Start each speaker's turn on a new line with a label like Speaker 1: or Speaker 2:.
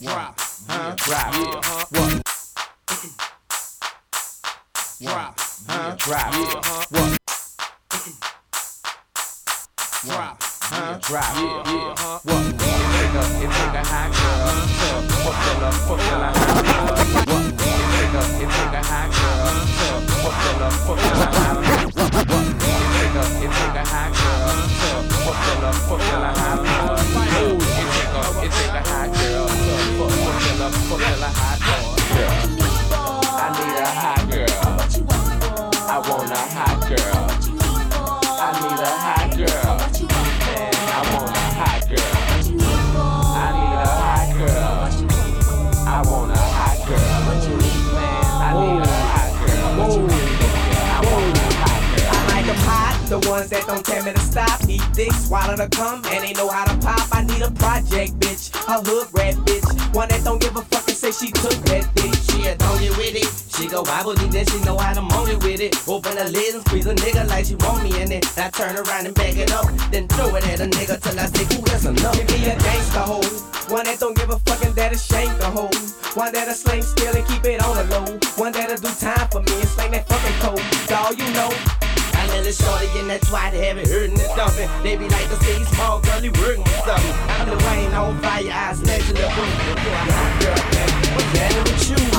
Speaker 1: Drop.
Speaker 2: Huh?
Speaker 1: Drop.
Speaker 2: Yeah.
Speaker 1: What?
Speaker 2: Drop.
Speaker 1: Huh? Drop.
Speaker 2: Yeah.
Speaker 1: What?
Speaker 2: Drop.
Speaker 1: Huh? Drop.
Speaker 2: Yeah.
Speaker 1: What? It take a hot girl to fuck till a hot girl. What? It take a hot girl to fuck till a hot girl. What? It take a hot girl to fuck till a hot girl. It take a hot girl to fuck till a hot girl. I need a hot girl. I want a hot girl. I need a hot girl. Man, I want a hot girl. I need a hot girl. I want a hot girl. Man, I need a hot girl. I want a hot girl.
Speaker 3: I like them hot, the ones that don't tell me to stop. Eat dick, swallow to come, and they know how to pop. I need a project bitch, a hood rat bitch, one that don't give a fuck and say she took that dick. She a don't get with it. She go wobble deep, then she know how to moan it with it. Open the lid and squeeze a nigga like she want me in it. I turn around and back it up, then throw it at a nigga till I say, ooh, that's enough. Give me a gangsta hoe, one that don't give a fuck and that'll shank a hoe. One that'll sling still and keep it on the low. One that'll do time for me and slang that fucking code. All you know. I let it shorty in that twat, have it hurting and dumping. They be like to see small girl, he working with something. I'm the rain on fire, I snatch in the boom. Girl, man, what's that with you?